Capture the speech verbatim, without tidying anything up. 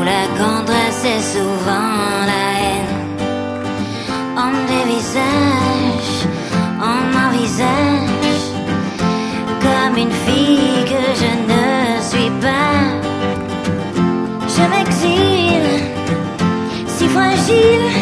où la tendresse est souvent la haine. On me dévisage, on m'envisage comme une fille que je ne suis pas. Je m'exile, si fragile.